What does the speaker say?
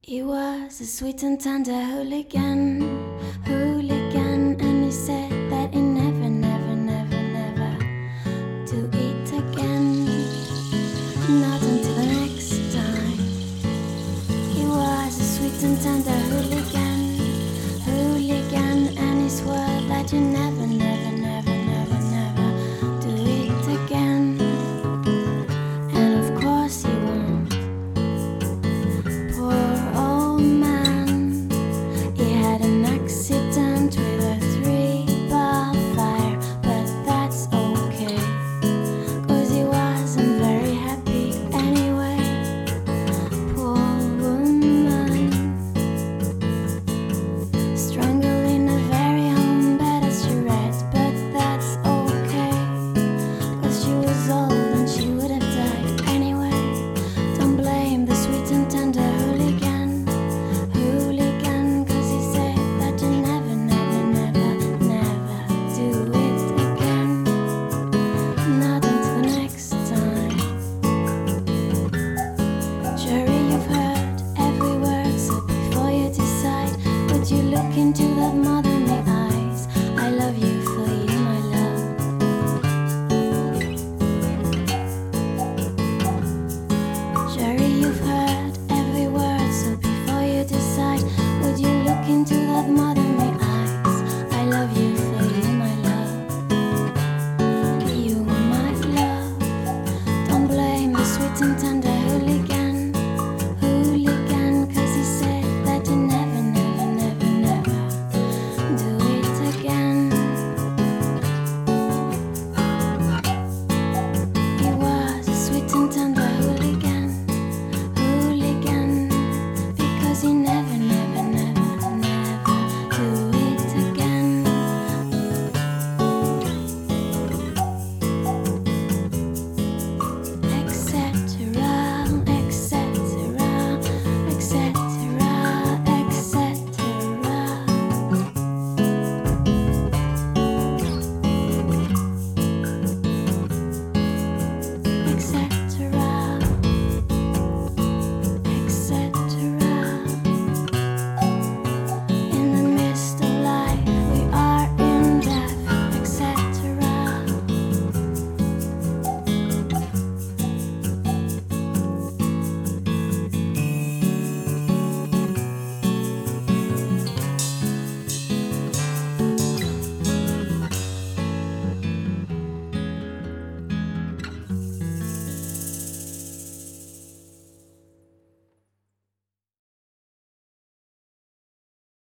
He was a sweet and tender hooligan, and he said that he never do it again, not until the next time. He was a sweet and tender hooligan, and he swore that you never do it again, and of course you won't. Poor old man, he had an accident with a 3-bar fire, but that's okay, 'cause he wasn't very happy anyway. Poor woman, strangled in a very home bed as she read, but that's okay, 'cause she was old and she would have died anyway. Don't blame the sweet and tender hooligan, 'cause he said that you never do it again, not until the next time. Surely you've heard every word, so before you decide, would you look into that mother